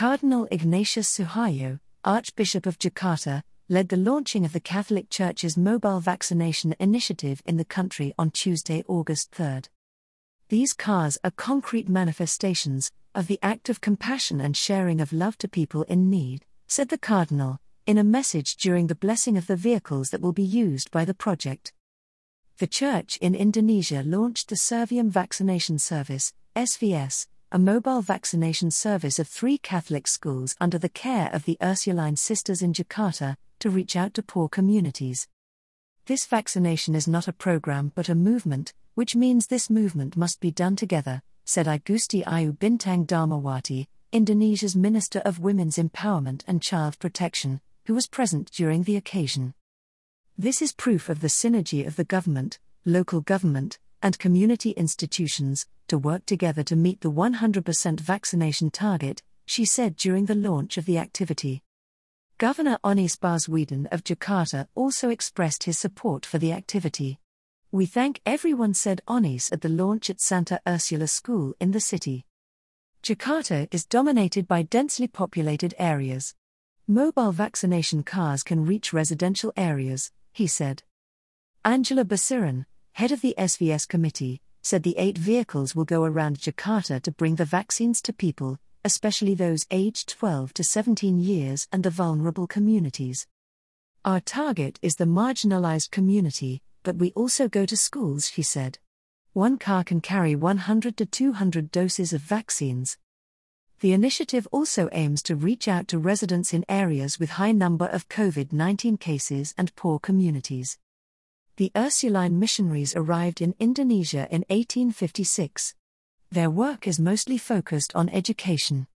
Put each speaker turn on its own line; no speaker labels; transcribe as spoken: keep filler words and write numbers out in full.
Cardinal Ignatius Suharyo, Archbishop of Jakarta, led the launching of the Catholic Church's mobile vaccination initiative in the country on Tuesday, August third. These cars are concrete manifestations of the act of compassion and sharing of love to people in need, said the Cardinal, in a message during the blessing of the vehicles that will be used by the project. The Church in Indonesia launched the Serviam Vaccination Service, S V S, a mobile vaccination service of three Catholic schools under the care of the Ursuline Sisters in Jakarta, to reach out to poor communities. This vaccination is not a program but a movement, which means this movement must be done together, said I Gusti Ayu Bintang Dharmawati, Indonesia's Minister of Women's Empowerment and Child Protection, who was present during the occasion. This is proof of the synergy of the government, local government, and community institutions to work together to meet the one hundred percent vaccination target, she said during the launch of the activity. Governor Anies Baswedan of Jakarta also expressed his support for the activity. "We thank everyone," said Anies at the launch at Santa Ursula School in the city. Jakarta is dominated by densely populated areas. Mobile vaccination cars can reach residential areas, he said. Angela Basiran, head of the S V S committee, said the eight vehicles will go around Jakarta to bring the vaccines to people, especially those aged twelve to seventeen years and the vulnerable communities. "Our target is the marginalized community, but we also go to schools," he said. One car can carry one hundred to two hundred doses of vaccines. The initiative also aims to reach out to residents in areas with high number of COVID nineteen cases and poor communities. The Ursuline missionaries arrived in Indonesia in eighteen fifty-six. Their work is mostly focused on education.